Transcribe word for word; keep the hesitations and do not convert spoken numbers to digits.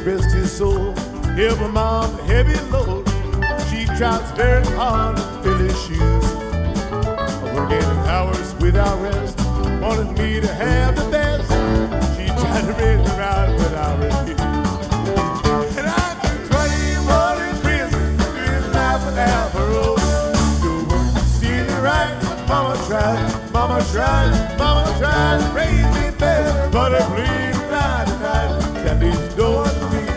rest his soul. Help my mom a heavy load. She tries very hard to fill his shoes. Working hours without rest, wanted me to have the best. She tried to raise me right, but I refused. And I did twenty-one in prison, doing life without parole. Do work, steal it right. Mama tried, mama tried, mama tried to raise me better, but I bleed right tonight. That leaves